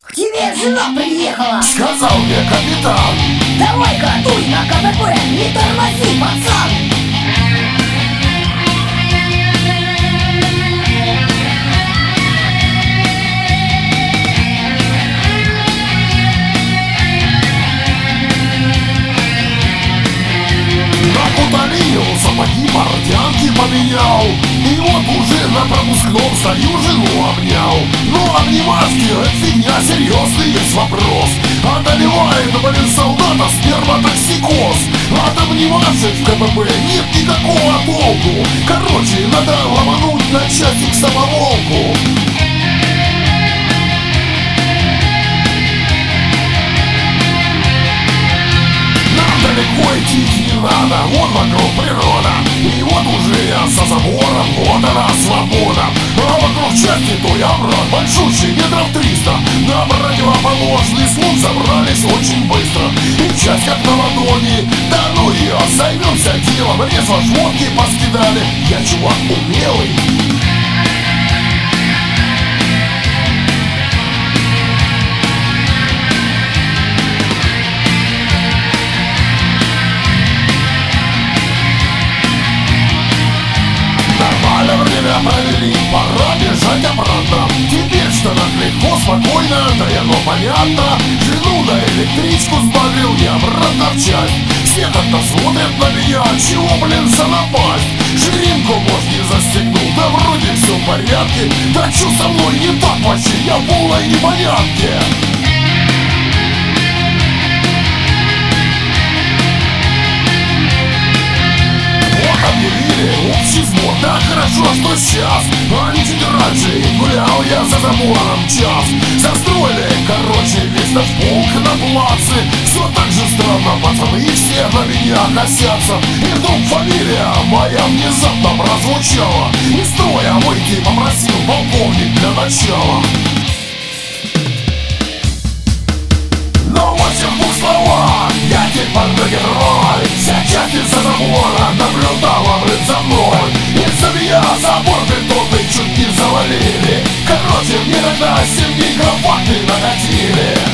К тебе жена приехала. Сказал мне капитан. Давай-ка дуй на КПП, не тормози, пацан. Утолил, сапоги, портянки поменял. И вот уже на пропускном стою, жену обнял. Но обнимашки, это фигня, серьезный есть вопрос. Одолевает, блин, солдата сперматоксикоз. От обнимашек в КПП нет никакого толку. Короче, надо ломануть на часик самоволку. Далеко идти не надо, вот вокруг природа. И вот уже я со забором, вот она свобода. А вокруг части той обрат большущий, метров 300. На противоположный слон собрались очень быстро. И часть как на ладони, да ну ее, займемся делом. Резво шмотки поскидали, я чувак умелый. Провели, пора бежать обратно. Теперь что так легко, спокойно, да и оно понятно. Жену на электричку сбавил, я обратно в часть. Все как-то смотрят на меня, чего, блин, за напасть. Ширинку, может, не застегнул, да вроде все в порядке. Да что со мной не так вообще, я в полной непонятке. Объявили общий сбор, да хорошо, что сейчас. А не чуть раньше, и гулял я за забором час. Застроили, короче, весь наш полк на плаце. Все так же странно, пацаны все на меня косятся. И вдруг фамилия моя внезапно прозвучала. Из строя выйти попросил полковник для начала. Но вот в двух словах, я типа герой. Вся часть из-за забора наблюдала, блин, за мной. Из-за меня забор бетонный чуть не завалили. Короче, мне тогда 7 гигаватт накатили.